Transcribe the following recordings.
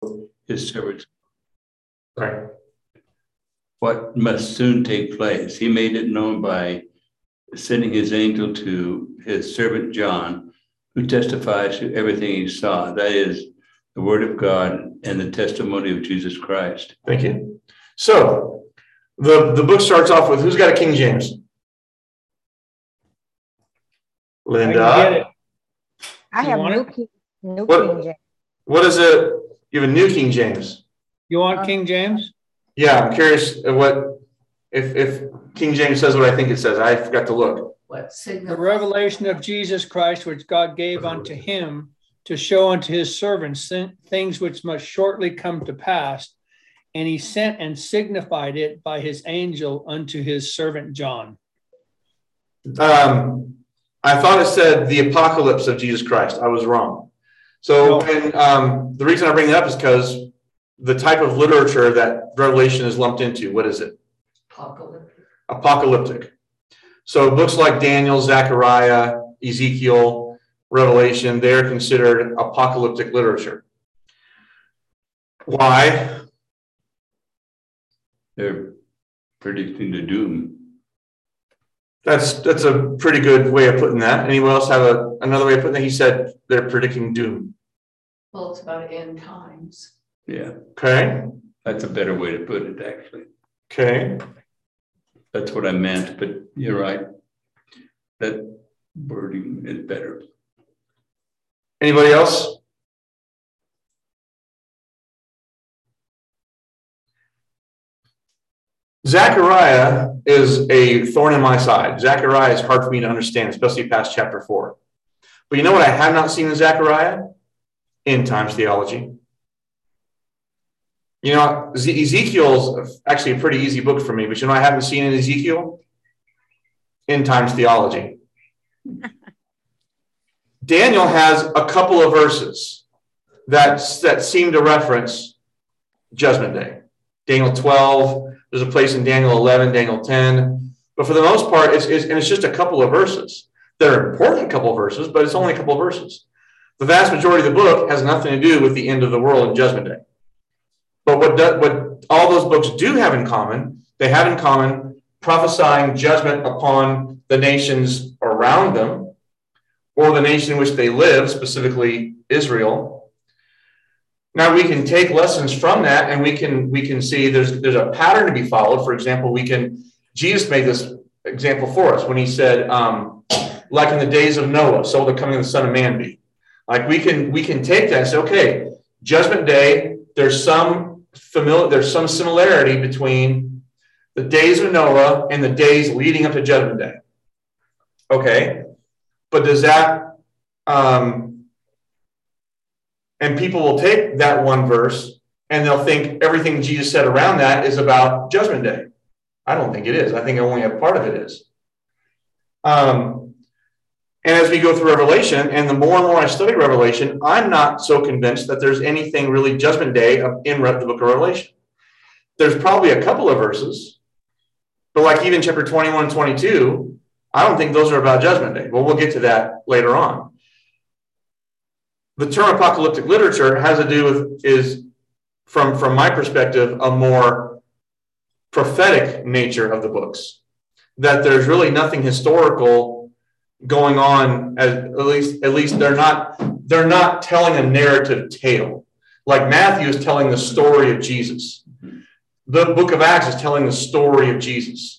his servants Right. what must soon take place. He made it known by sending his angel to his servant John, who testifies to everything he saw. That is the word of God and the testimony of Jesus Christ. Thank you. So the book starts off with, who's got a King James? Linda. I can get it. I You have want New it? King James. What is it? You have a New King James. You want King James? Yeah, I'm curious what if King James says what I think it says. I forgot to look. The revelation of Jesus Christ, which God gave unto him to show unto his servants things which must shortly come to pass. And he sent and signified it by his angel unto his servant John. I thought it said the apocalypse of Jesus Christ. I was wrong. So when, the reason I bring it up is because the type of literature that Revelation is lumped into, what is it? Apocalyptic. So books like Daniel, Zechariah, Ezekiel, Revelation, they're considered apocalyptic literature. Why? They're predicting the doom. That's a pretty good way of putting that. Anyone else have another way of putting that? He said they're predicting doom. Well, it's about end times. Yeah. Okay. That's a better way to put it, actually. Okay. That's what I meant, but you're right. That wording is better. Anybody else? Zechariah is a thorn in my side. Zechariah is hard for me to understand, especially past chapter 4. But you know what I have not seen in Zechariah? End times theology. You know, Ezekiel's actually a pretty easy book for me, but you know what I haven't seen in Ezekiel? End times theology. Daniel has a couple of verses that seem to reference Judgment Day. Daniel 12, there's a place in Daniel 11, Daniel 10. But for the most part, it's just a couple of verses. They're important couple of verses, but it's only a couple of verses. The vast majority of the book has nothing to do with the end of the world and Judgment Day. But what all those books do have in common, they have in common prophesying judgment upon the nations around them, or the nation in which they live, specifically Israel. Now we can take lessons from that, and we can see there's a pattern to be followed. For example, Jesus made this example for us when he said, like in the days of Noah, so will the coming of the Son of Man be. Like we can take that and say, okay, Judgment Day, there's some similarity between the days of Noah and the days leading up to Judgment Day. Okay, but does that, and people will take that one verse and they'll think everything Jesus said around that is about Judgment Day. I don't think it is. I think only a part of it is. And as we go through Revelation, and the more and more I study Revelation, I'm not so convinced that there's anything really Judgment Day in the book of Revelation. There's probably a couple of verses, but like even chapter 21 and 22, I don't think those are about Judgment Day. Well, we'll get to that later on. The term apocalyptic literature has to do with, is from my perspective, a more prophetic nature of the books. That there's really nothing historical going on, at least they're not telling a narrative tale. Like Matthew is telling the story of Jesus. The book of Acts is telling the story of Jesus.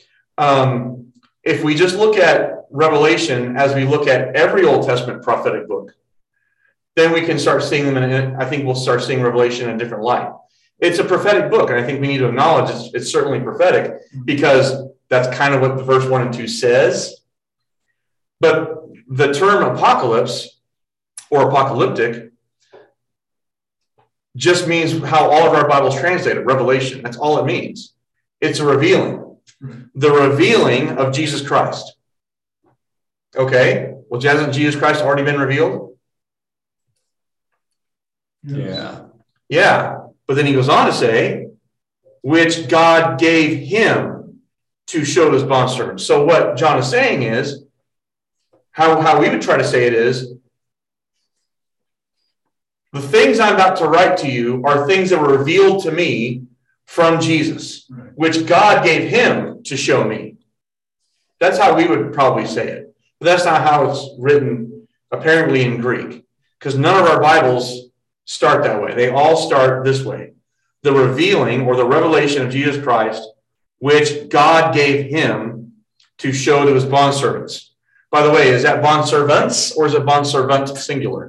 If we just look at Revelation as we look at every Old Testament prophetic book, then we can start seeing them, and I think we'll start seeing Revelation in a different light. It's a prophetic book, and I think we need to acknowledge it's certainly prophetic, because that's kind of what the verse 1 and 2 says. But the term apocalypse or apocalyptic just means how all of our Bibles translate it, revelation. That's all it means. It's a revealing. The revealing of Jesus Christ. Okay, well, hasn't Jesus Christ already been revealed? Yeah. Yeah, but then he goes on to say, which God gave him to show his bondservants. So what John is saying is, how we would try to say it is, the things I'm about to write to you are things that were revealed to me from Jesus, which God gave him to show me. That's how we would probably say it. But that's not how it's written, apparently, in Greek, because none of our Bibles start that way. They all start this way. The revealing or the revelation of Jesus Christ, which God gave him to show to his bondservants. By the way, is that bondservants or is it bondservant singular?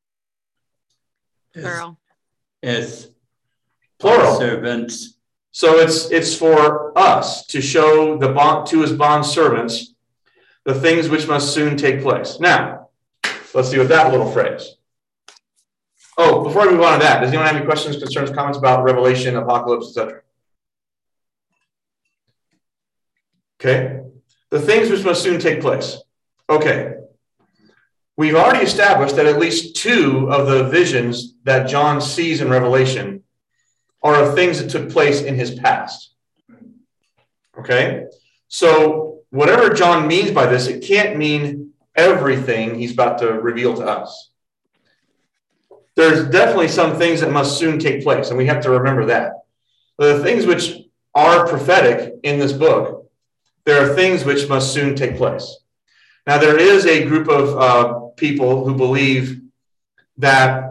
Plural. It's Plural. servants. So it's for us to show the bond to his bondservants the things which must soon take place. Now, let's see what that little phrase. Oh, before I move on to that, does anyone have any questions, concerns, comments about Revelation, Apocalypse, etc.? Okay. The things which must soon take place. Okay. We've already established that at least two of the visions that John sees in Revelation are of things that took place in his past. Okay? So whatever John means by this, it can't mean everything he's about to reveal to us. There's definitely some things that must soon take place, and we have to remember that. The things which are prophetic in this book, there are things which must soon take place. Now, there is a group of people who believe that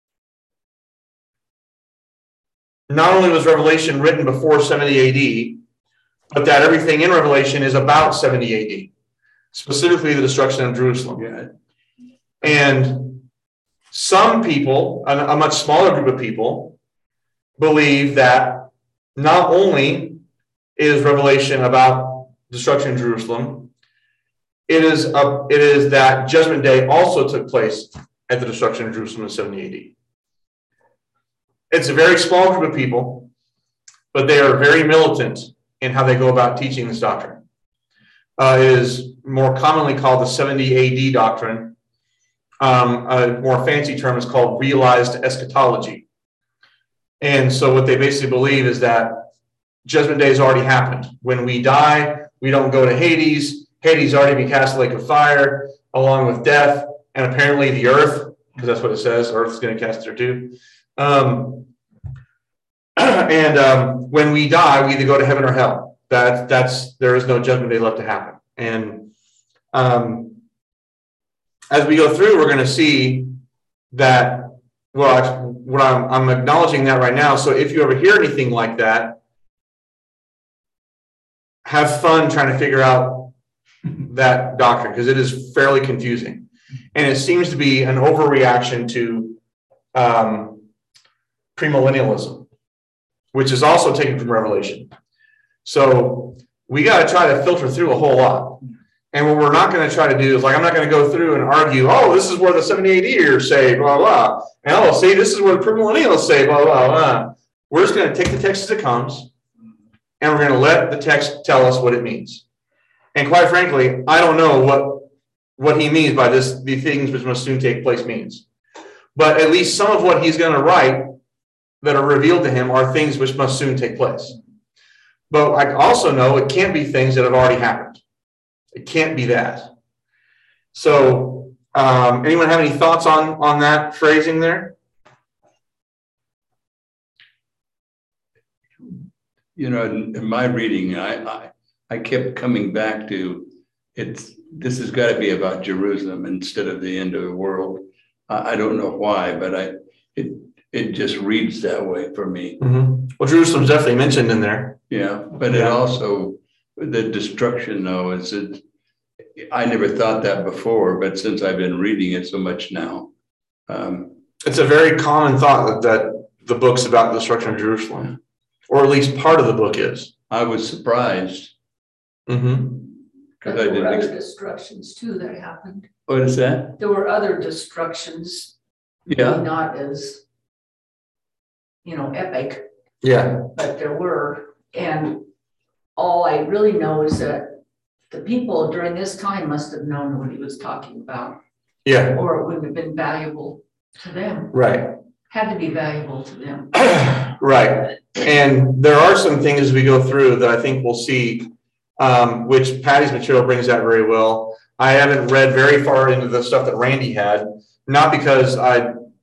not only was Revelation written before 70 AD, but that everything in Revelation is about 70 AD, specifically the destruction of Jerusalem. Yeah. And some people, a much smaller group of people, believe that not only is Revelation about destruction of Jerusalem, it is that Judgment Day also took place at the destruction of Jerusalem in 70 AD. It's a very small group of people, but they are very militant in how they go about teaching this doctrine. It is more commonly called the 70 AD doctrine. A more fancy term is called realized eschatology. And so what they basically believe is that Judgment Day has already happened. When we die, we don't go to Hades. Hades already been cast in the lake of fire, along with death, and apparently the earth, because that's what it says, earth is going to cast there too. When we die, we either go to heaven or hell. There is no Judgment Day left to happen. And as we go through, we're going to see that, well, what I'm acknowledging that right now. So if you ever hear anything like that, have fun trying to figure out that doctrine, because it is fairly confusing. And it seems to be an overreaction to premillennialism, which is also taken from Revelation. So we got to try to filter through a whole lot. And what we're not going to try to do is, like, I'm not going to go through and argue, oh, this is where the 70 ADers say, blah, blah. And, oh, see, this is where the premillennialists say, blah, blah, blah. We're just going to take the text as it comes, and we're going to let the text tell us what it means. And quite frankly, I don't know what he means by this, the things which must soon take place means. But at least some of what he's going to write that are revealed to him are things which must soon take place. But I also know it can't be things that have already happened. It can't be that. So anyone have any thoughts on that phrasing there? You know, in my reading, I kept coming back to this has got to be about Jerusalem instead of the end of the world. I don't know why, but it just reads that way for me. Mm-hmm. Well, Jerusalem's definitely mentioned in there. Yeah, but it also, the destruction though, I never thought that before, but since I've been reading it so much now. It's a very common thought that the book's about the destruction of Jerusalem, or at least part of the book is. I was surprised. Mm-hmm. But there were other destructions too that happened. What is that? There were other destructions. Yeah. Maybe not as, epic, Yeah. but there were. And all I really know is that the people during this time must have known what he was talking about. Yeah. Or it wouldn't have been valuable to them. Right. Had to be valuable to them. Right. And there are some things as we go through that I think we'll see, which Patty's material brings out very well. I haven't read very far into the stuff that Randy had, not because I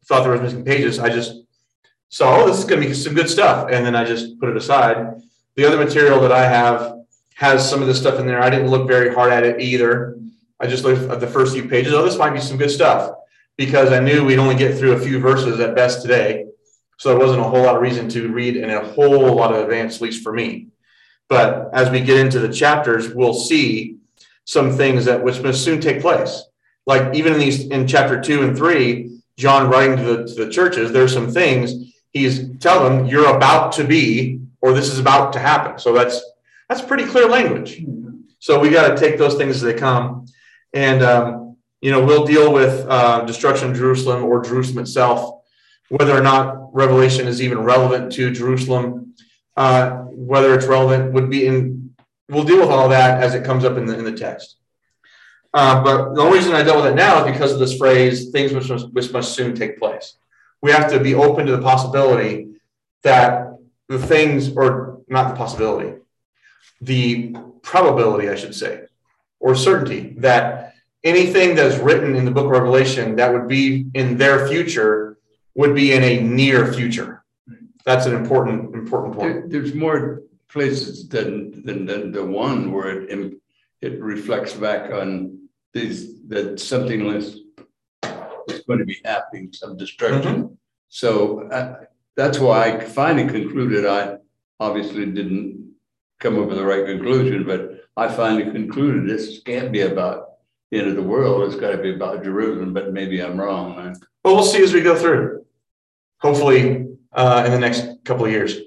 thought there was missing pages, I just saw, oh, this is going to be some good stuff. And then I just put it aside. The other material that I have has some of this stuff in there. I didn't look very hard at it either. I just looked at the first few pages. Oh, this might be some good stuff, because I knew we'd only get through a few verses at best today. So there wasn't a whole lot of reason to read in a whole lot of advance, at least for me. But as we get into the chapters, we'll see some things that which must soon take place. Like even in chapter 2 and 3, John writing to the churches, there's some things he's telling them you're about to be, or this is about to happen. So that's pretty clear language. So we got to take those things as they come. And, we'll deal with destruction of Jerusalem or Jerusalem itself, whether or not Revelation is even relevant to Jerusalem, whether it's relevant would be we'll deal with all that as it comes up in the text. But the only reason I dealt with it now is because of this phrase, things which must soon take place. We have to be open to the possibility that the things, or not the possibility, the probability, I should say, or certainty that anything that is written in the book of Revelation that would be in their future would be in a near future. That's an important point. There's more places than the one where it reflects back on that something is going to be happening, some destruction. Mm-hmm. So that's why I finally concluded. I obviously didn't come up with the right conclusion, but I finally concluded this can't be about the end of the world. It's got to be about Jerusalem, but maybe I'm wrong. Well, we'll see as we go through. Hopefully, in the next couple of years.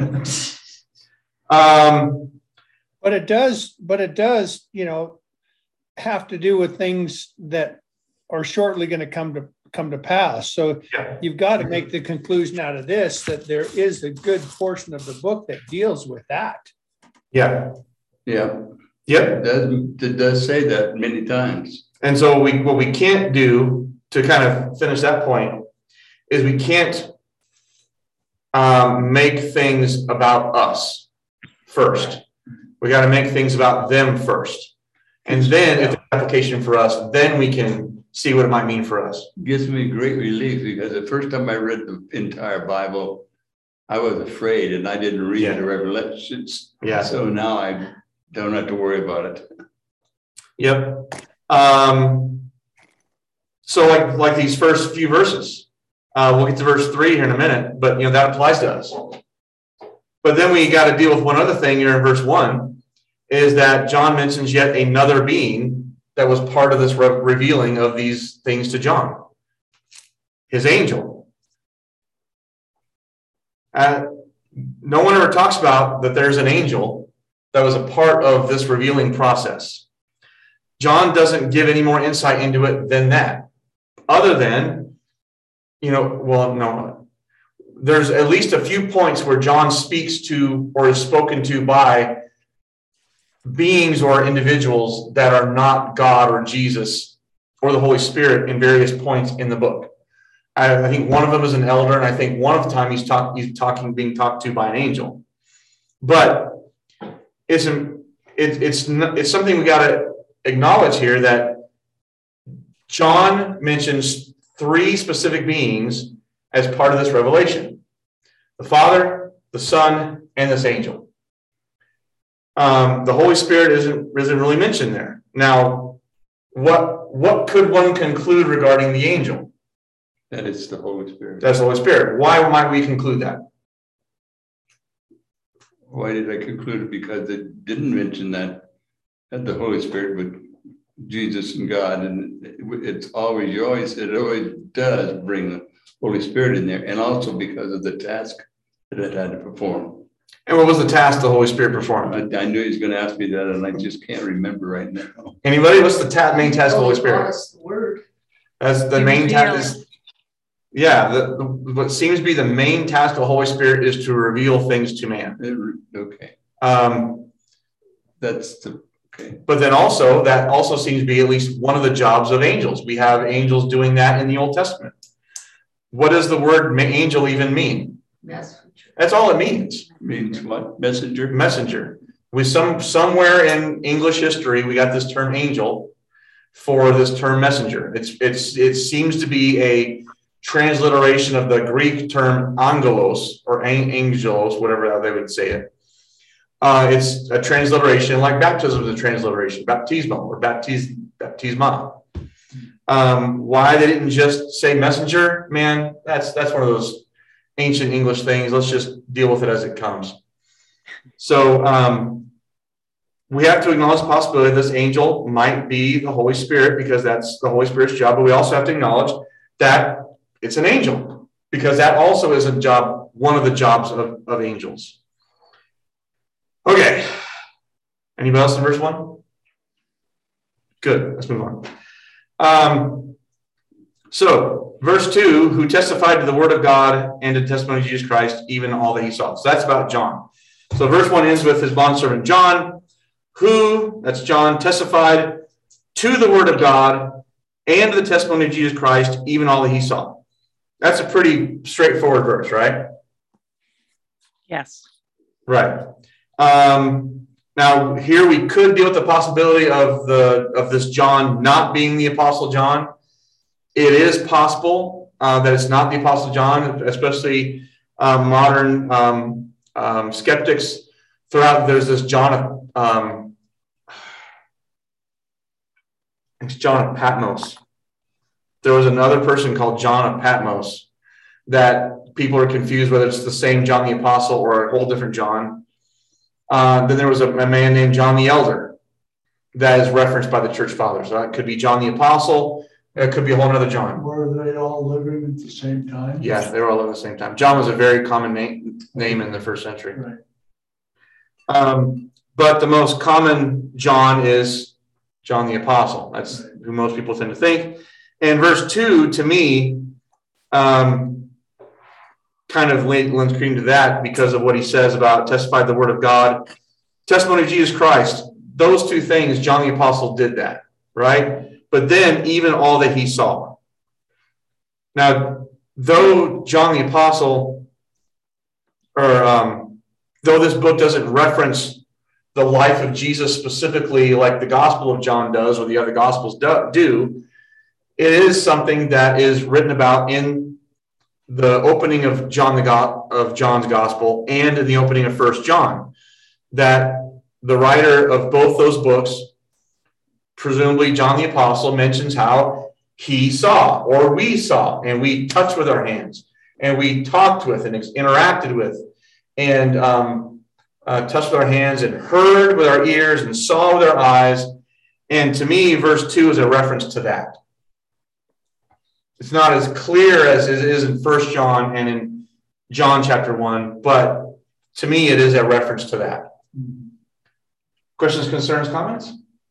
But it does, have to do with things that are shortly going to come to pass. So you've got to make the conclusion out of this that there is a good portion of the book that deals with that. Yeah. Yep. It does say that many times. And so what we can't do, to kind of finish that point, is we can't make things about us first. We got to make things about them first. And then if there's application for us, then we can see what it might mean for us. It gives me great relief, because the first time I read the entire Bible, I was afraid and I didn't read the Revelations. Yeah. So now I don't have to worry about it. Yep. So like these first few verses, we'll get to verse 3 here in a minute, but that applies to us. But then we got to deal with one other thing here in verse 1, is that John mentions yet another being that was part of this revealing of these things to John, his angel. No one ever talks about that there's an angel that was a part of this revealing process. John doesn't give any more insight into it than that, other than, there's at least a few points where John speaks to or is spoken to by beings or individuals that are not God or Jesus or the Holy Spirit in various points in the book. I think one of them is an elder, and I think one of the time he's being talked to by an angel. But it's something we got to acknowledge here, that John mentions 3 specific beings as part of this revelation: the Father, the Son, and this angel. The Holy Spirit isn't really mentioned there. Now, what could one conclude regarding the angel? That it's the Holy Spirit. That's the Holy Spirit. Why might we conclude that? Why did I conclude it? Because it didn't mention that the Holy Spirit, but Jesus and God, and it always does bring the Holy Spirit in there, and also because of the task that it had to perform. And what was the task the Holy Spirit performed? I knew he was going to ask me that, and I just can't remember right now. Anybody? What's the main task of the Holy Spirit? The word. That's the main task. What seems to be the main task of the Holy Spirit is to reveal things to man. Okay. Okay. But then that also seems to be at least one of the jobs of angels. We have angels doing that in the Old Testament. What does the word angel even mean? Messenger. That's all it means. Means what? Messenger? Messenger. With somewhere in English history, we got this term angel for this term messenger. It seems to be a transliteration of the Greek term angelos or angelos, whatever they would say it. It's a transliteration, like baptism is a transliteration, baptismo or baptisma. Why they didn't just say messenger, man, that's one of those ancient English things. Let's just deal with it as it comes. So we have to acknowledge the possibility this angel might be the Holy Spirit, because that's the Holy Spirit's job. But we also have to acknowledge that it's an angel, because that also is a job, one of the jobs of angels. Okay. Anybody else in verse 1? Good. Let's move on. So, verse 2, who testified to the word of God and to the testimony of Jesus Christ, even all that he saw. So that's about John. So verse 1 ends with his bondservant John, who, that's John, testified to the word of God and to the testimony of Jesus Christ, even all that he saw. That's a pretty straightforward verse, right? Yes. Right. Now, here we could deal with the possibility of this John not being the Apostle John. It is possible that it's not the Apostle John, especially modern skeptics throughout. There's this John it's John of Patmos. There was another person called John of Patmos that people are confused whether it's the same John the Apostle or a whole different John. Then there was a man named John the Elder that is referenced by the church fathers. So it could be John the Apostle. It could be a whole other John. Were they all living at the same time? Yeah, they were all living at the same time. John was a very common name in the first century. Right. But the most common John is John the Apostle. That's who most people tend to think. And verse 2, to me, kind of lends credence to that because of what he says about testified the word of God, testimony of Jesus Christ. Those two things, John the Apostle did that, right? But then even all that he saw. Now, though John the Apostle, or though this book doesn't reference the life of Jesus specifically like the Gospel of John does or the other Gospels do, it is something that is written about in the opening of John's Gospel and in the opening of 1 John, that the writer of both those books, presumably John the Apostle, mentions how he saw or we saw and we touched with our hands and we talked with and interacted with and touched with our hands and heard with our ears and saw with our eyes. And to me, verse 2 is a reference to that. It's not as clear as it is in 1 John and in John chapter 1, but to me, it is a reference to that. Questions, concerns, comments?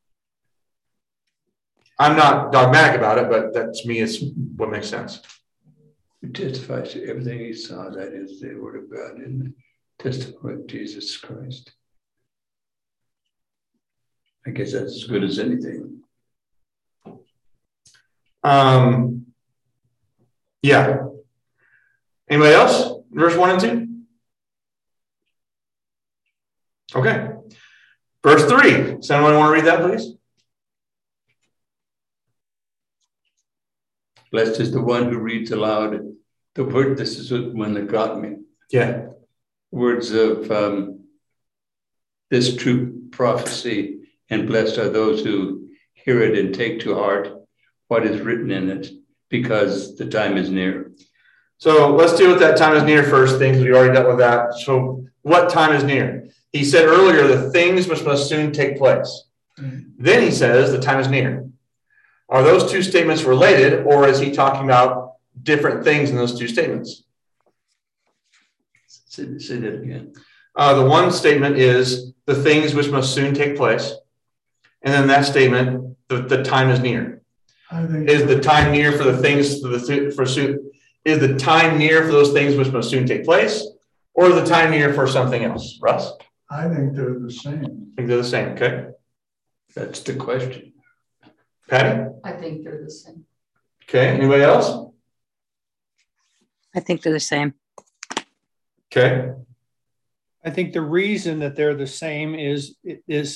I'm not dogmatic about it, but that to me is what makes sense. He testifies to everything he saw, that is the word of God and the testimony of Jesus Christ. I guess that's as good as anything. Yeah. Anybody else? Verse 1 and 2? Okay. Verse 3. Does anyone want to read that, please? Blessed is the one who reads aloud the word. This is one that got me. Yeah. Words of this true prophecy, and blessed are those who hear it and take to heart what is written in it, because the time is near. So let's deal with that time is near first, things we already dealt with that. So what time is near? He said earlier the things which must soon take place. Then he says the time is near. Are those two statements related, or is he talking about different things in those two statements? Say that again. The one statement is the things which must soon take place. And then that statement, the time is near. I think Is the time near for the things is the time near for those things which must soon take place, or is the time near for something else? Russ? I think they're the same. I think they're the same, okay? That's the question. Patty? I think they're the same. Okay, anybody else? I think they're the same. Okay. I think the reason that they're the same is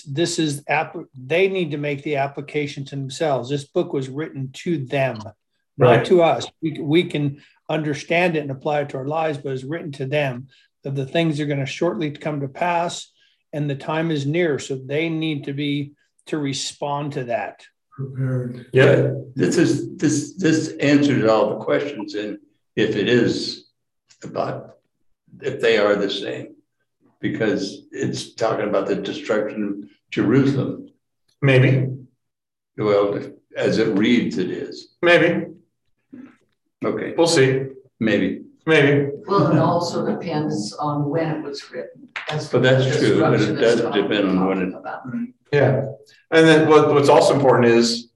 they need to make the application to themselves. This book was written to them, Right. not to us. We can understand it and apply it to our lives, but it's written to them that the things are going to shortly come to pass and the time is near. So they need to respond to that. Prepared. Yeah. This answers all the questions, and if it is about if they are the same, because it's talking about the destruction of Jerusalem. Maybe. Well, as it reads, it is. Maybe. Okay, We'll see. maybe. Maybe. Well, it also depends on when it was written. But that's true, but it destruction does is talking depend on when it. about. Yeah. And then what's also important is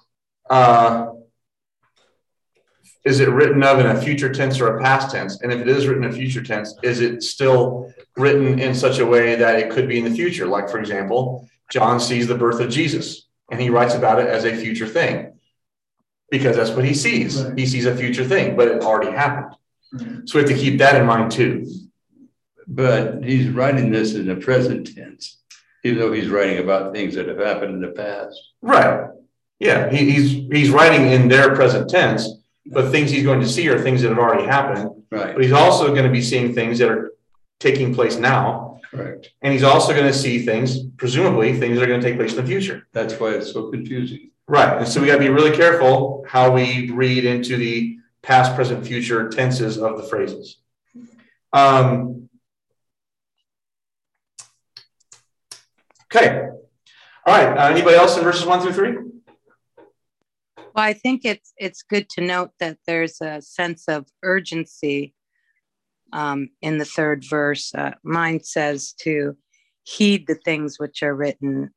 it written of in a future tense or a past tense? And if it is written in a future tense, is it still written in such a way that it could be in the future? Like, for example, John sees the birth of Jesus and he writes about it as a future thing because that's what he sees. Right. He sees a future thing, but it already happened. Right. So we have to keep that in mind too. But he's writing this in the present tense, even though he's writing about things that have happened in the past. Right. Yeah. He's writing in their present tense, but things he's going to see are things that have already happened. Right, But he's also going to be seeing things that are taking place now. correct. And he's also going to see things, presumably things that are going to take place in the future. That's why it's so confusing. Right. And so we got to be really careful how we read into the past, present, future tenses of the phrases. Okay. All right. Anybody else in verses 1 through 3? Well, I think it's good to note that there's a sense of urgency in the third verse. Mine says to heed the things which are written,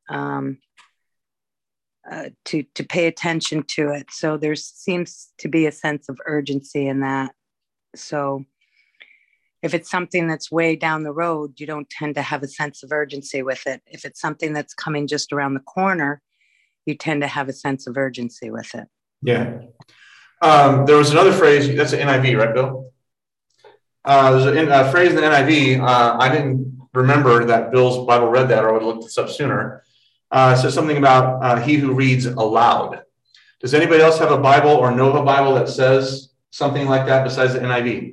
to pay attention to it. So there seems to be a sense of urgency in that. So if it's something that's way down the road, you don't tend to have a sense of urgency with it. If it's something that's coming just around the corner, you tend to have a sense of urgency with it. Yeah. There was another phrase, that's an NIV, right, Bill? There's a phrase in the NIV. I didn't remember that Bill's Bible read that, or I would have looked this up sooner. It says something about he who reads aloud. Does anybody else have a Bible or know of a Bible that says something like that besides the NIV?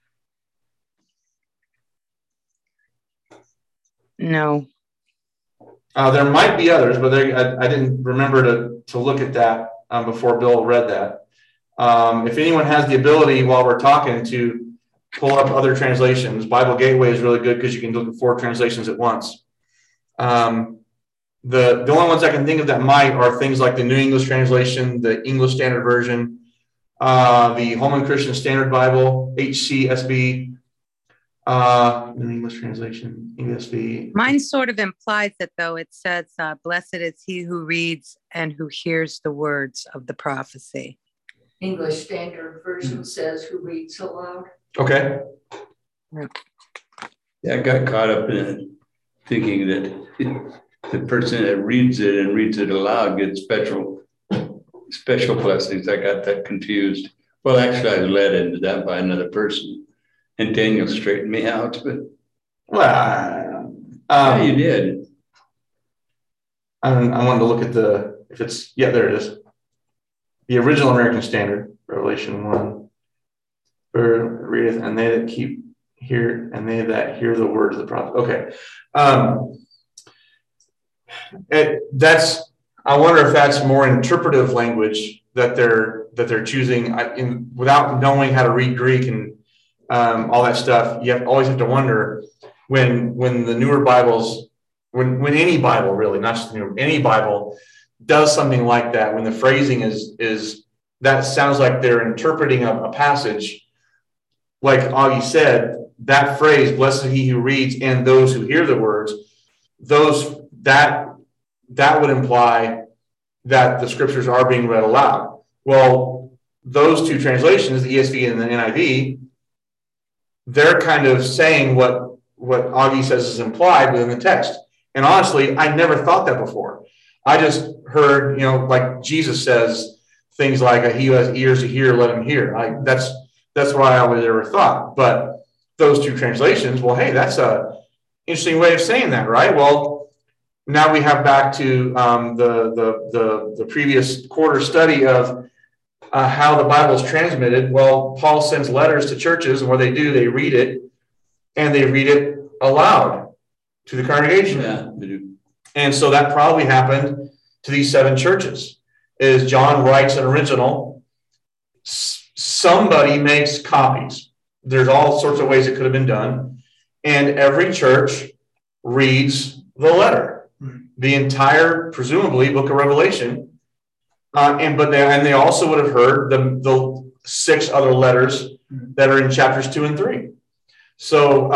No. There might be others, but I didn't remember to look at that before Bill read that. If anyone has the ability while we're talking to pull up other translations, Bible Gateway is really good because you can look at 4 translations at once. The only ones I can think of that might are things like the New English Translation, the English Standard Version, the Holman Christian Standard Bible, HCSB, New English Translation, ESV. Mine sort of implies it, though. It says, blessed is he who reads and who hears the words of the prophecy. English Standard Version says who reads aloud. Okay. Yeah, I got caught up in it, thinking that the person that reads it and reads it aloud gets special blessings. I got that confused. Well, actually, I was led into that by another person, and Daniel straightened me out. But Well, yeah, you did. I wanted to look at there it is. The original American Standard, Revelation 1. Readeth, and they that hear the words of the prophet. Okay. I wonder if that's more interpretive language that they're choosing without knowing how to read Greek and all that stuff. You always have to wonder when the newer Bibles, when any Bible really, not just the newer, any Bible does something like that, when the phrasing is that sounds like they're interpreting a passage. Like Augie said, that phrase, blessed is he who reads and those who hear the words, that would imply that the scriptures are being read aloud. Well, those 2 translations, the ESV and the NIV, they're kind of saying what Augie says is implied within the text. And honestly, I never thought that before. I just heard, like Jesus says things like, he who has ears to hear, let him hear. That's what I always ever thought. But those 2 translations, well, hey, that's a interesting way of saying that, right? Well, now we have back to the previous quarter study of how the Bible is transmitted. Well, Paul sends letters to churches, and what they do, they read it, and they read it aloud to the congregation. Yeah, they do. And so that probably happened to these 7 churches. Is John writes an original, somebody makes copies. There's all sorts of ways it could have been done, and every church reads the letter, the entire, presumably, book of Revelation. And they also would have heard the 6 other letters that are in chapters 2 and 3. So,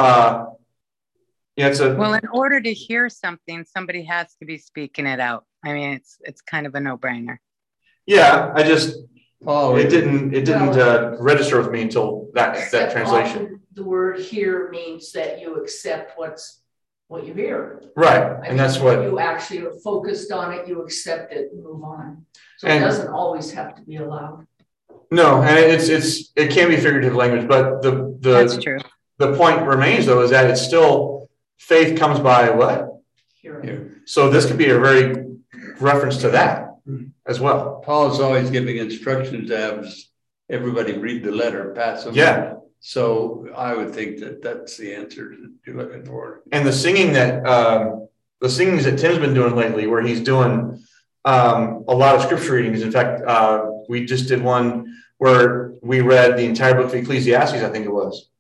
well, in order to hear something, somebody has to be speaking it out. I mean, it's kind of a no-brainer. Yeah, Paul, it didn't register with me until that translation. The word "hear" means that you accept what you hear. Right, and that's what you actually are focused on it. You accept it and move on. So it doesn't always have to be allowed. No, and it can be figurative language, but That's true. The point remains, though, is that it's still faith comes by what? Hearing. So this could be a very reference to that as well. Paul is always giving instructions to have everybody read the letter, pass them. Yeah. So I would think that that's the answer that you're looking for. And the singings that Tim's been doing lately, where he's doing a lot of scripture readings. In fact, we just did one where we read the entire book of Ecclesiastes, I think it was.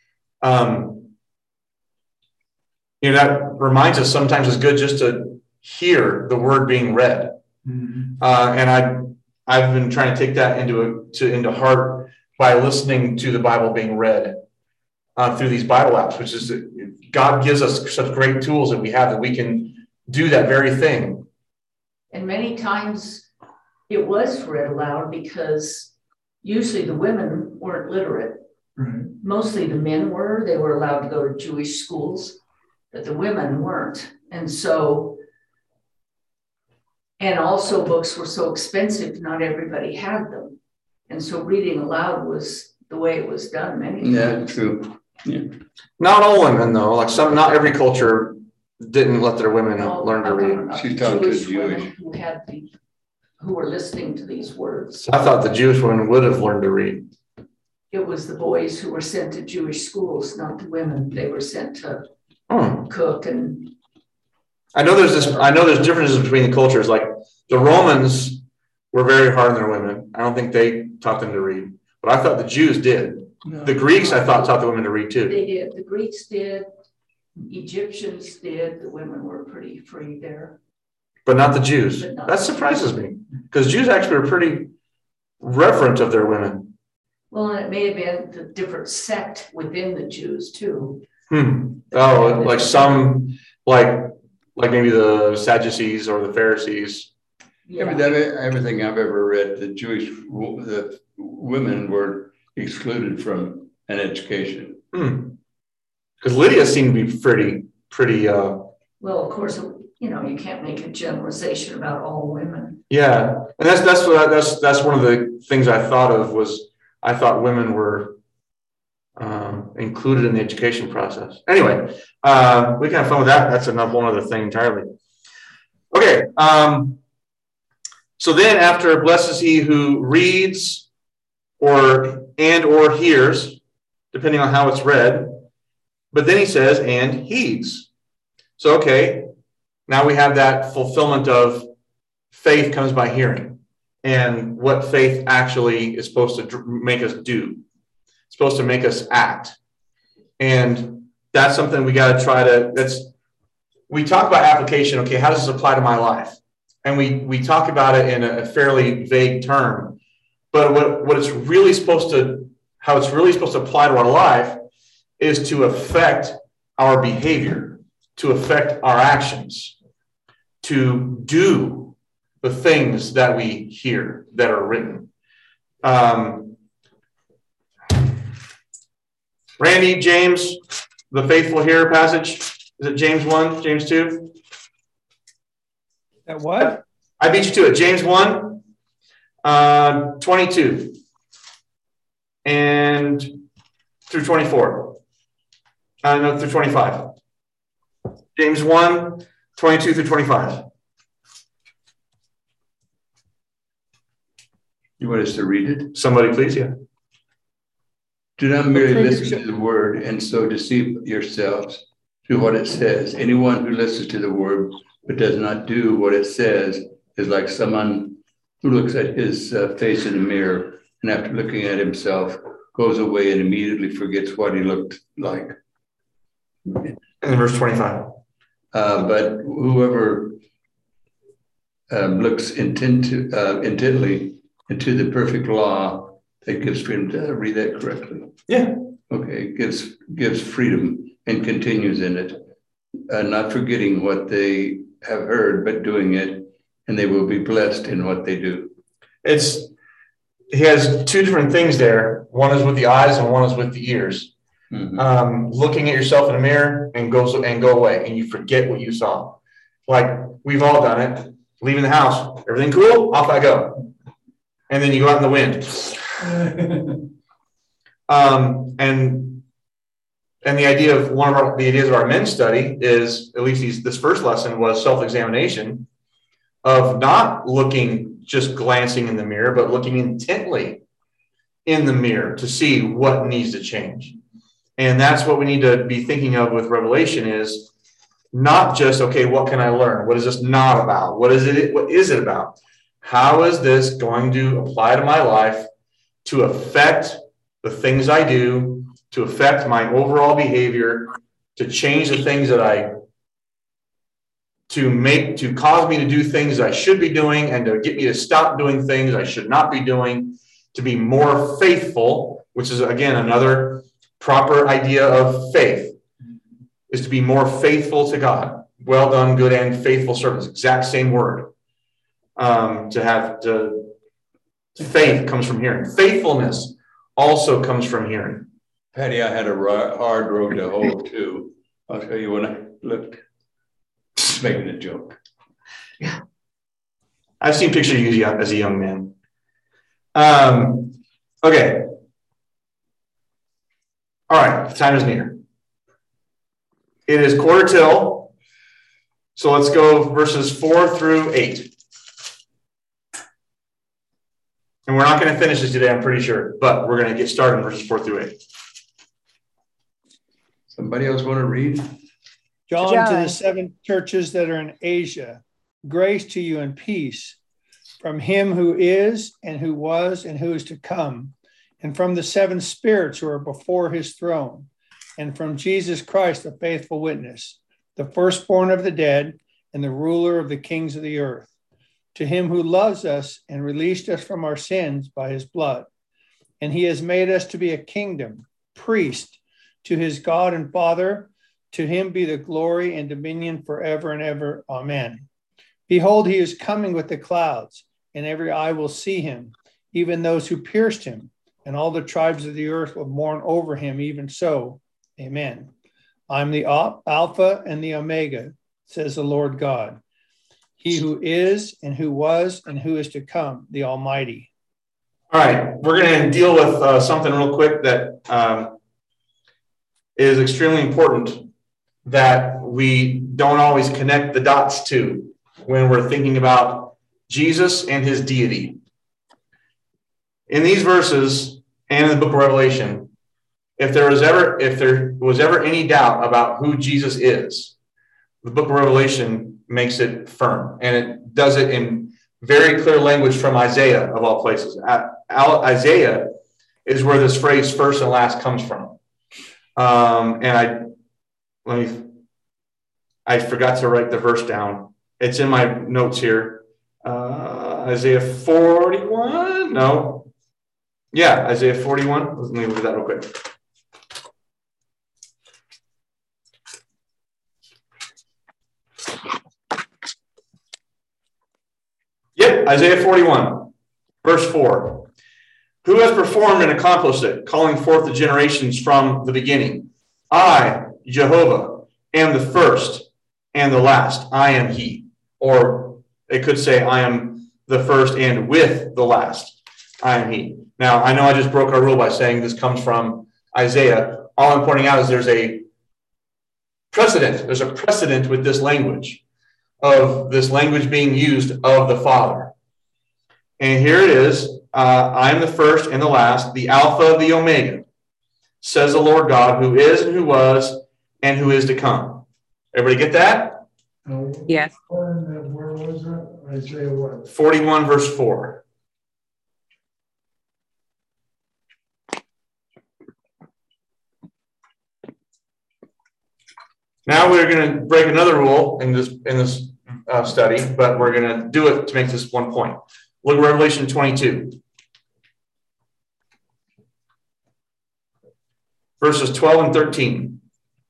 That reminds us sometimes it's good just to hear the word being read. And I've been trying to take that into heart by listening to the Bible being read through these Bible apps, which is God gives us such great tools that we have that we can do that very thing. And many times it was read aloud because usually the women weren't literate. Right. Mostly the men were. They were allowed to go to Jewish schools, but the women weren't. And also books were so expensive, not everybody had them. And so reading aloud was the way it was done many times. Yeah, true. Yeah. Not all women, though. Not every culture didn't let their women learn to read. She talked to Jewish women who were listening to these words. I thought the Jewish women would have learned to read. It was the boys who were sent to Jewish schools, not the women. They were sent to cook and. I know there's differences between the cultures. Like the Romans were very hard on their women. I don't think they taught them to read, but I thought the Jews did. No. The Greeks, I thought, taught the women to read too. They did. The Greeks did. Egyptians did. The women were pretty free there. But not the Jews. That surprises me because Jews actually were pretty reverent of their women. Well, and it may have been the different sect within the Jews too. Oh, like some, like maybe the Sadducees or the Pharisees. Yeah. Everything I've ever read, the women were excluded from an education. Because Lydia seemed to be pretty. Well, of course, you can't make a generalization about all women. Yeah, and that's one of the things I thought of was I thought women were included in the education process. Anyway, we can have fun with that. That's one other thing entirely. Okay. So then after blesses he who reads or hears, depending on how it's read. But then he says, and heeds. So, okay, now we have that fulfillment of faith comes by hearing and what faith actually is supposed to make us do. It's supposed to make us act. And that's something we got to try to, we talk about application. Okay, how does this apply to my life? And we talk about it in a fairly vague term, but how it's really supposed to apply to our life is to affect our behavior, to affect our actions, to do the things that we hear that are written. Randy, James, the faithful hearer passage, is it James 1, James 2? That what? I beat you to it. James 1, 22 and through 24. No, through 25. James 1, 22 through 25. You want us to read it? Somebody please, yeah. Do not merely Okay, listen so- to the word and so deceive yourselves through what it says. Anyone who listens to the word but does not do what it says is like someone who looks at his face in the mirror and after looking at himself goes away and immediately forgets what he looked like. And then verse 25. But whoever looks intently into the perfect law that gives freedom. Did I read that correctly? Yeah. Okay, gives freedom and continues in it, not forgetting what they have heard, but doing it, and they will be blessed in what they do. He has two different things there. One is with the eyes and one is with the ears. Mhm. Looking at yourself in a mirror and go away and you forget what you saw. Like we've all done it. Leaving the house, everything cool? Off I go. And then you go out in the wind. And the idea of the ideas of our men's study is, at least this first lesson was self-examination of not looking, just glancing in the mirror, but looking intently in the mirror to see what needs to change. And that's what we need to be thinking of with Revelation is not just, okay, what can I learn? What is this not about? What is it about? How is this going to apply to my life to affect the things I do, to affect my overall behavior, to change the things that to cause me to do things I should be doing and to get me to stop doing things I should not be doing, to be more faithful, which is, again, another proper idea of faith, is to be more faithful to God. Well done, good and faithful servants. Exact same word. Faith comes from hearing. Faithfulness also comes from hearing. Patty, I had a hard road to hoe too. I'll tell you when I looked. Just making a joke. Yeah. I've seen pictures of you as a young man. Okay. All right, time is near. It is quarter till. So let's go verses 4 through 8. And we're not going to finish this today, I'm pretty sure, but we're going to get started in verses 4 through 8. Somebody else want to read? John, to the John. 7 churches that are in Asia, grace to you and peace from him who is and who was and who is to come, and from the 7 spirits who are before his throne, and from Jesus Christ, the faithful witness, the firstborn of the dead and the ruler of the kings of the earth, to him who loves us and released us from our sins by his blood. And he has made us to be a kingdom, priest to his God and Father. To him be the glory and dominion forever and ever. Amen. Behold, he is coming with the clouds, and every eye will see him, even those who pierced him, and all the tribes of the earth will mourn over him, even so. Amen. I'm the Alpha and the Omega, says the Lord God, he who is and who was and who is to come, the Almighty. All right, we're going to deal with something real quick that is extremely important that we don't always connect the dots to when we're thinking about Jesus and his deity. In these verses and in the book of Revelation, if there was ever any doubt about who Jesus is, the book of Revelation makes it firm, and it does it in very clear language from Isaiah, of all places. Isaiah is where this phrase first and last comes from. I forgot to write the verse down. It's in my notes here. Isaiah 41? No. Yeah, Isaiah 41. Let me look at that real quick. Yep, Isaiah 41, verse 4. Who has performed and accomplished it, calling forth the generations from the beginning? I, Jehovah, am the first and the last. I am he. Or it could say, I am the first and with the last. I am he. Now, I know I just broke our rule by saying this comes from Isaiah. All I'm pointing out is there's a precedent. There's a precedent with this language, of this language being used of the Father. And here it is. I am the first and the last, the Alpha, the Omega, says the Lord God, who is and who was and who is to come. Everybody get that? Yes. Where was that? Isaiah what? 41 verse 4. Now we're going to break another rule in this study, but we're going to do it to make this one point. Look at Revelation 22. Verses 12 and 13.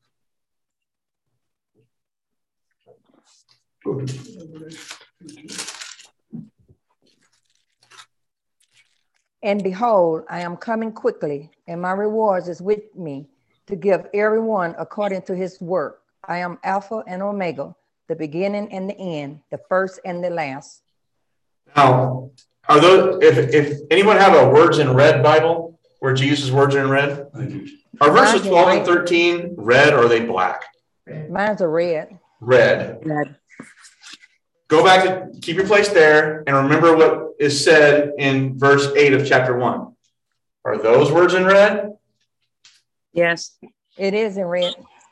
And behold, I am coming quickly, and my rewards is with me to give everyone according to his work. I am Alpha and Omega, the beginning and the end, the first and the last. Now, are those, if anyone have a words in red Bible where Jesus' words are in red? Are verses 12 and 13 red or are they black? Mine's a red. Red. Red. Go back to keep your place there and remember what is said in verse 8 of chapter 1. Are those words in red? Yes. It is in red.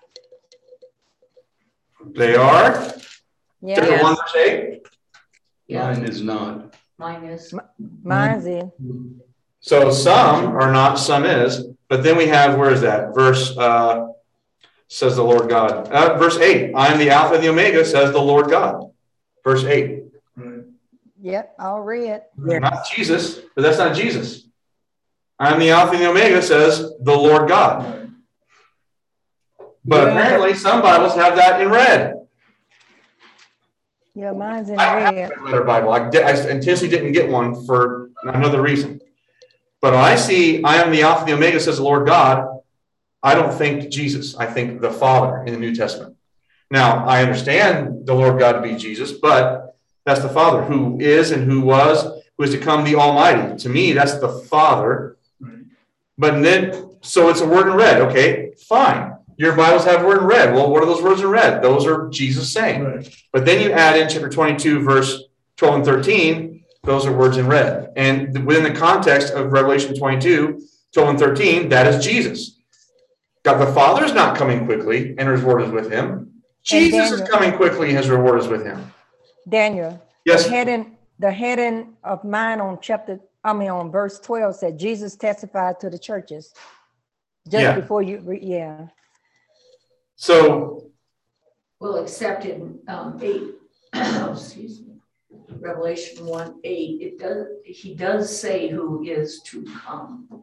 They are? Yeah. Chapter 1 verse 8? Yeah, Mine is not. mine is. Mine's in. So some are not, some is. But then we have, where is that? Verse, says the Lord God. Verse 8, I am the Alpha and the Omega, says the Lord God. Verse 8. Right. Yep, all red. Yeah. Not Jesus, but that's not Jesus. I am the Alpha and the Omega, says the Lord God. Right. But Yeah. apparently some Bibles have that in red. Yeah, mine's in I have red. a letter Bible. I intentionally didn't get one for another reason. But when I see I am the Alpha and the Omega, says the Lord God, I don't think Jesus. I think the Father in the New Testament. Now, I understand the Lord God to be Jesus, but that's the Father who is and who was, who is to come, the Almighty. To me, that's the Father. Right. But then, so it's a word in red. Okay, fine. Your Bibles have word in red. Well, what are those words in red? Those are Jesus saying. Right. But then you add in chapter 22, verse 12 and 13, those are words in red. And within the context of Revelation 22, 12 and 13, that is Jesus. God the Father is not coming quickly, and his reward is with him. Jesus is Daniel. coming quickly, his reward is with him. Daniel. Yes. The heading of mine on verse 12 said Jesus testified to the churches. Just Yeah. before you yeah. So, Well, except in 8, excuse me, Revelation 1:8, he does say who is to come,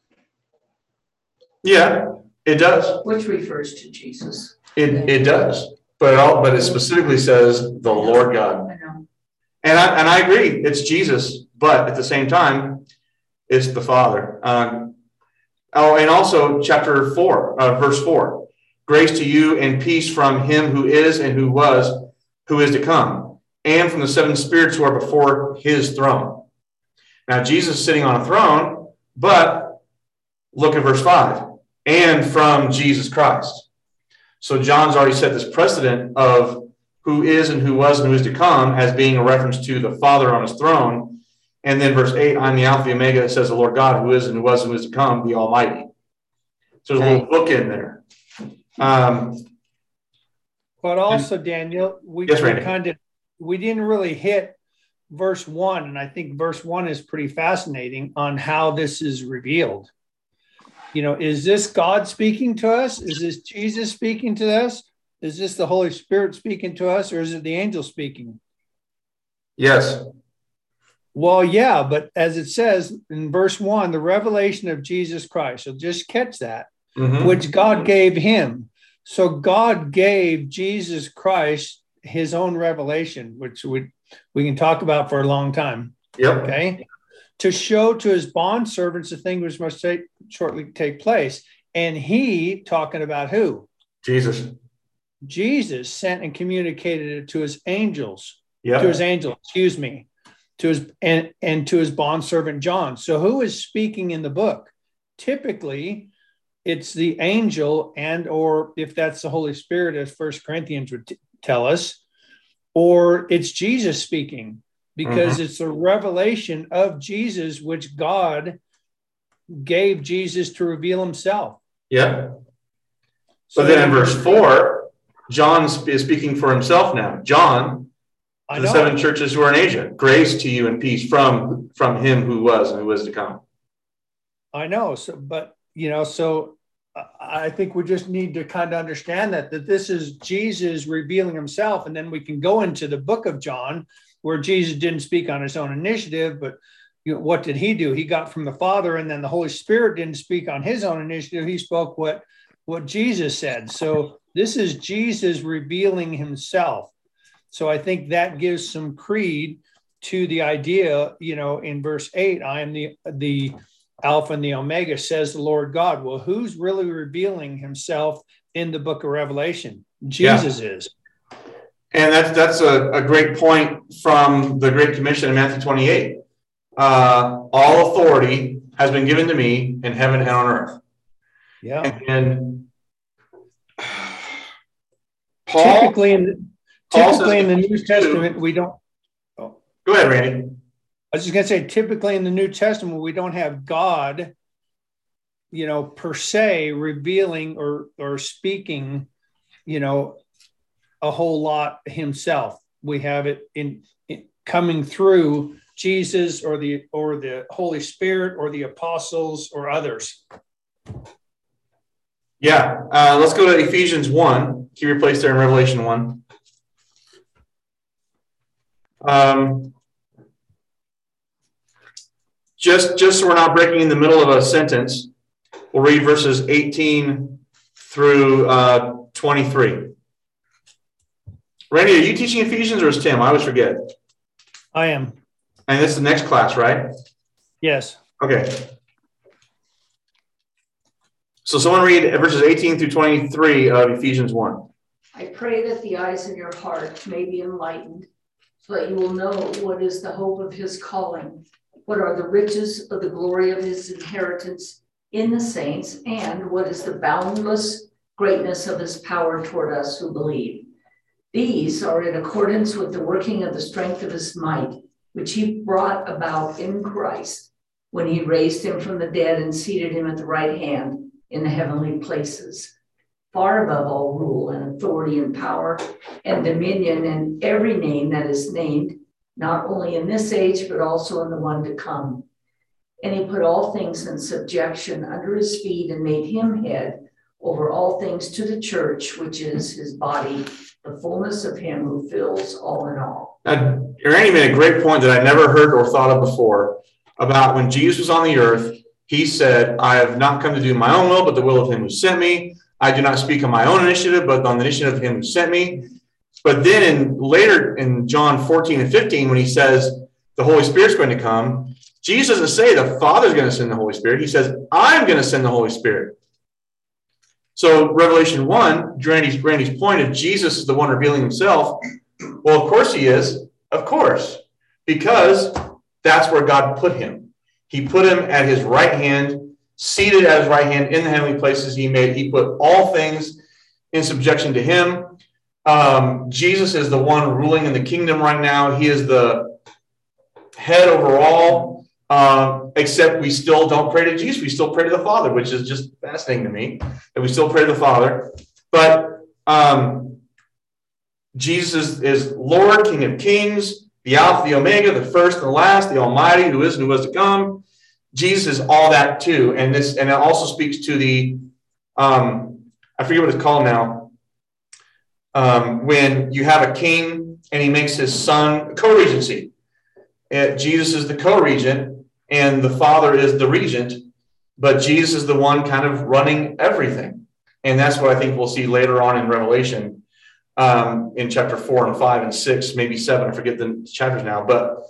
yeah, it does. which refers to Jesus. It does. But it specifically says the Lord God. I know. And I agree, it's Jesus, but at the same time, it's the Father. And also chapter 4, verse 4. Grace to you and peace from him who is and who was, who is to come, and from the seven spirits who are before his throne. Now, Jesus is sitting on a throne, but look at verse 5. And from Jesus Christ. So John's already set this precedent of who is and who was and who is to come as being a reference to the Father on his throne. And then verse 8, I'm the Alpha and Omega, it says the Lord God, who is and who was and who is to come, the Almighty. So there's a little book in there. But also, Daniel, Yes, Randy. we didn't really hit verse 1, and I think verse 1 is pretty fascinating on how this is revealed. You know, is this God speaking to us? Is this Jesus speaking to us? Is this the Holy Spirit speaking to us, or is it the angel speaking? Yes. Well, yeah, but as it says in verse 1, the revelation of Jesus Christ. So just catch that, which God gave him. So God gave Jesus Christ his own revelation, which we can talk about for a long time. Yep. Okay. To show to his bondservants the thing which must shortly take place. And he, talking about who? Jesus. Jesus sent and communicated it to his angels. Yep. To his angel, excuse me. To his and to his bondservant John. So who is speaking in the book? Typically, it's the angel, and or if that's the Holy Spirit, as 1 Corinthians would tell us, or it's Jesus speaking. because it's a revelation of Jesus, which God gave Jesus to reveal himself. Yeah. But then in verse 4, John is speaking for himself now. John, the 7 churches who are in Asia, grace to you and peace from him who was and who is to come. I know. So, but, so I think we just need to kind of understand that this is Jesus revealing himself. And then we can go into the book of John, where Jesus didn't speak on his own initiative, but what did he do? He got from the Father, and then the Holy Spirit didn't speak on his own initiative. He spoke what Jesus said. So this is Jesus revealing himself. So I think that gives some creed to the idea, in verse 8, I am the Alpha and the Omega, says the Lord God. Well, who's really revealing himself in the book of Revelation? Jesus is. And that's a great point from the Great Commission in Matthew 28. All authority has been given to me in heaven and on earth. Yeah. And Paul typically in the New Testament, we don't. Oh. Go ahead, Randy. I was just going to say, typically in the New Testament, we don't have God, per se revealing or speaking, a whole lot himself. We have it in coming through Jesus or the Holy Spirit or the apostles or others. Yeah. Let's go to Ephesians 1. Keep your place there in Revelation 1. Just so we're not breaking in the middle of a sentence, we'll read verses 18 through 23. Randy, are you teaching Ephesians or is Tim? I always forget. I am. And this is the next class, right? Yes. Okay. So someone read verses 18 through 23 of Ephesians 1. I pray that the eyes of your heart may be enlightened, so that you will know what is the hope of his calling, what are the riches of the glory of his inheritance in the saints, and what is the boundless greatness of his power toward us who believe. These are in accordance with the working of the strength of his might, which he brought about in Christ when he raised him from the dead and seated him at the right hand in the heavenly places, far above all rule and authority and power and dominion and every name that is named, not only in this age, but also in the one to come. And he put all things in subjection under his feet and made him head over all things to the church, which is his body, the fullness of him who fills all in all. Now, Randy made a great point that I never heard or thought of before about when Jesus was on the earth. He said, I have not come to do my own will, but the will of him who sent me. I do not speak on my own initiative, but on the initiative of him who sent me. But then later in John 14 and 15, when he says the Holy Spirit's going to come, Jesus doesn't say the Father's going to send the Holy Spirit. He says, I'm going to send the Holy Spirit. So Revelation 1, Randy's point, if Jesus is the one revealing himself, well, of course he is. Of course. Because that's where God put him. He put him at his right hand, seated at his right hand in the heavenly places he made. He put all things in subjection to him. Jesus is the one ruling in the kingdom right now. He is the head over all, except we still don't pray to Jesus. We still pray to the Father, which is just fascinating to me that we still pray to the Father. But Jesus is Lord, King of Kings, the Alpha, the Omega, the first and the last, the Almighty, who is and who was to come. Jesus is all that too. And it also speaks to the, I forget what it's called now. When you have a king and he makes his son co-regency. Jesus is the co-regent and the Father is the regent, but Jesus is the one kind of running everything. And that's what I think we'll see later on in Revelation, in chapter 4 and 5 and 6, maybe 7. I forget the chapters now. But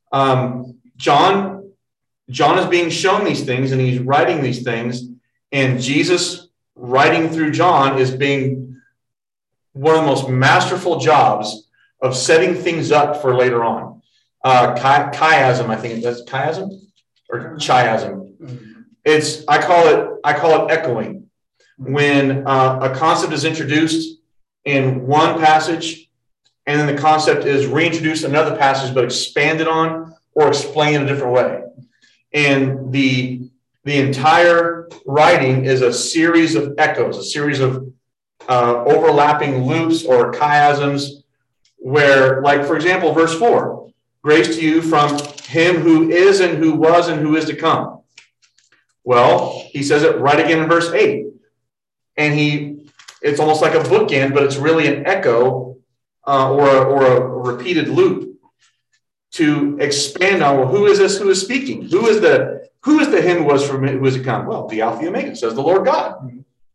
John is being shown these things and he's writing these things. And Jesus writing through John is being one of the most masterful jobs of setting things up for later on. Chiasm, I think that's chiasm or chiasm. I call it echoing. When a concept is introduced in one passage and then the concept is reintroduced in another passage, but expanded on or explained in a different way. And the entire writing is a series of echoes, a series of overlapping loops or chiasms where, like, for example, verse 4, grace to you from him who is and who was and who is to come. Well, he says it right again in verse 8. And it's almost like a bookend, but it's really an echo or a repeated loop to expand on, well, who is this who is speaking? Who is the him who was from who is to come? Well, the Alpha and Omega, says the Lord God.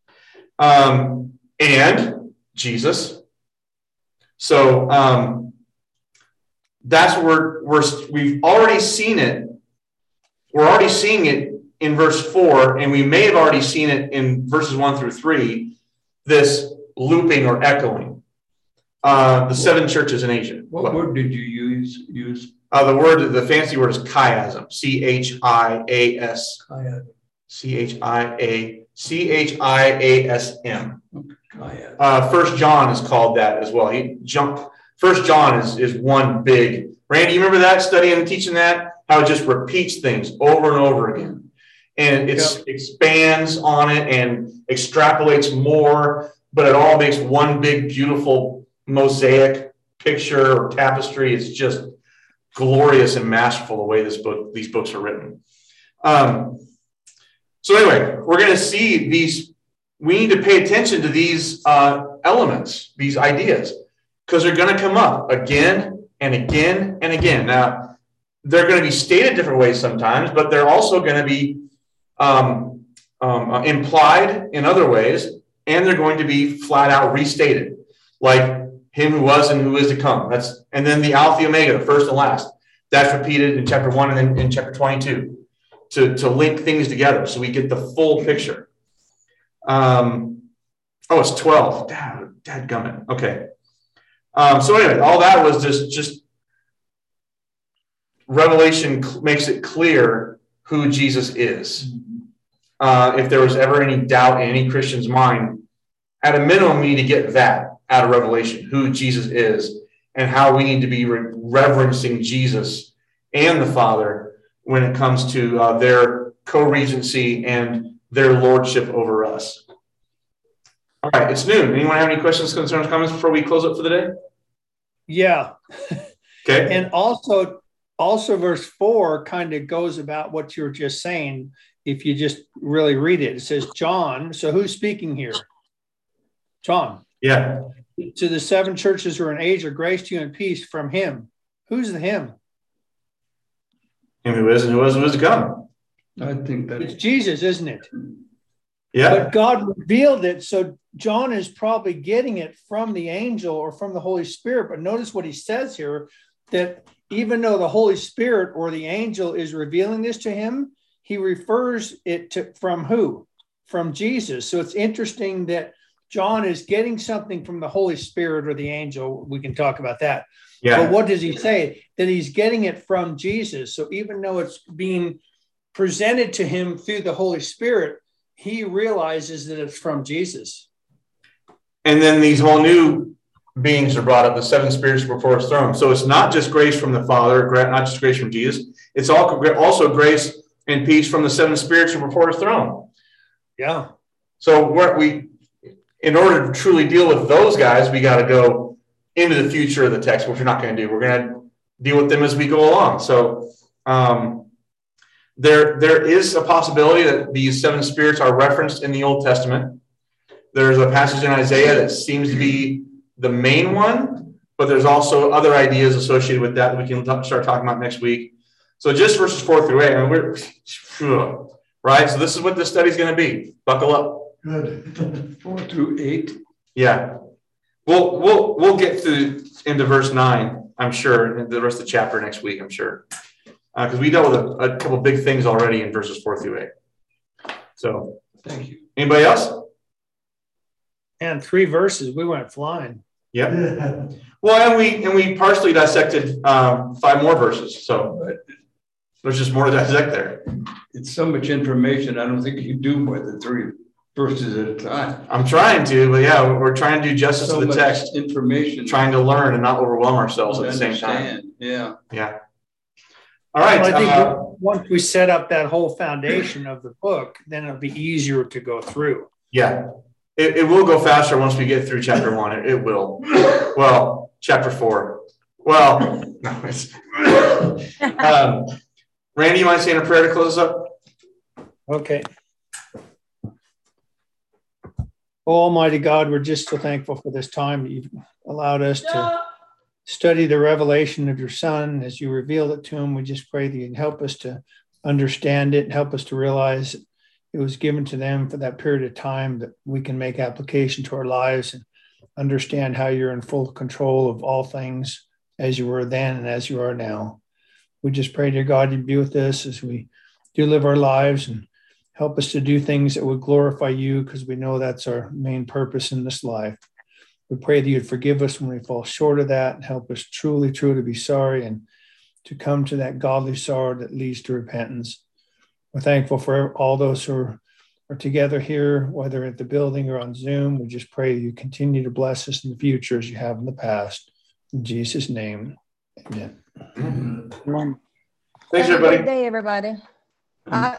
And Jesus. So that's where we've already seen it. We're already seeing it in verse 4, and we may have already seen it in verses 1 through 3, this looping or echoing. The 7 churches in Asia. What word did you use? The fancy word is chiasm. CHIAS. Chiasm. CHIASM. First John is called that as well. First John is one big. Randy, you remember that, studying and teaching that? How it just repeats things over and over again. And it expands on it and extrapolates more, but it all makes one big, beautiful mosaic picture or tapestry. It's just glorious and masterful the way these books are written. So anyway, we're going to see these. We need to pay attention to these elements, these ideas, because they're going to come up again and again and again. Now, they're going to be stated different ways sometimes, but they're also going to be implied in other ways, and they're going to be flat out restated, like him who was and who is to come. And then the Alpha and Omega, the first and last. That's repeated in chapter 1 and then in chapter 22 to link things together so we get the full picture. It's 12. Dadgummit. Okay. So anyway, all that was just Revelation makes it clear who Jesus is. If there was ever any doubt in any Christian's mind, at a minimum, we need to get that out of Revelation, who Jesus is and how we need to be reverencing Jesus and the Father when it comes to their co-regency and their lordship over us. All right, it's noon. Anyone have any questions, concerns, comments before we close up for the day? Yeah. Okay. And also verse 4 kind of goes about what you were just saying. If you just really read it, it says John. So who's speaking here? John. Yeah. To the 7 churches who are in Asia, grace to you and peace from him. Who's the him? Him who is and who was to come. I think that It's Jesus, isn't it? Yeah. But God revealed it. So John is probably getting it from the angel or from the Holy Spirit. But notice what he says here, that even though the Holy Spirit or the angel is revealing this to him, he refers it to from who? From Jesus. So it's interesting that John is getting something from the Holy Spirit or the angel. We can talk about that. Yeah. But what does he say? That he's getting it from Jesus. So even though it's being presented to him through the Holy Spirit, he realizes that it's from Jesus. And then these whole new beings are brought up, the 7 spirits before his throne. So it's not just grace from the Father, not just grace from Jesus. It's also grace and peace from the 7 spirits before his throne. Yeah. So in order to truly deal with those guys, we got to go into the future of the text, which we're not going to do. We're going to deal with them as we go along. So there is a possibility that these 7 spirits are referenced in the Old Testament. There's a passage in Isaiah that seems to be the main one, but there's also other ideas associated with that we can start talking about next week. So just verses 4 through 8, right? So this is what this study is going to be. Buckle up. Good. 4 through 8. Yeah. We'll get into verse 9, I'm sure, and the rest of the chapter next week, I'm sure. Because we dealt with a couple big things already in verses 4 through 8. So Thank you. anybody else? And 3 verses, we went flying. Yep. Yeah. Well, and we partially dissected 5 more verses. So there's just more to dissect there. It's so much information. I don't think you can do more than 3. verses at a time. I'm trying to, but yeah, we're trying to do justice So to the much text, information. trying to learn and not overwhelm ourselves at to the same time. understand. Yeah. Yeah. All right. Well, I think once we set up that whole foundation of the book, then it'll be easier to go through. Yeah. It will go faster once we get through chapter 1. It will. Well, chapter 4. Well, no, it's, Randy, you mind saying a prayer to close us up? Okay. Almighty God, we're just so thankful for this time that you've allowed us to study the revelation of your Son as you revealed it to him. We just pray that you'd help us to understand it and help us to realize it was given to them for that period of time, that we can make application to our lives and understand how you're in full control of all things as you were then and as you are now. We just pray, dear God, you'd be with us as we do live our lives and help us to do things that would glorify you, because we know that's our main purpose in this life. We pray that you'd forgive us when we fall short of that and help us truly to be sorry and to come to that godly sorrow that leads to repentance. We're thankful for all those who are together here, whether at the building or on Zoom. We just pray that you continue to bless us in the future as you have in the past. In Jesus' name, amen. Mm-hmm. Amen. Thanks, Have a everybody. good day, everybody.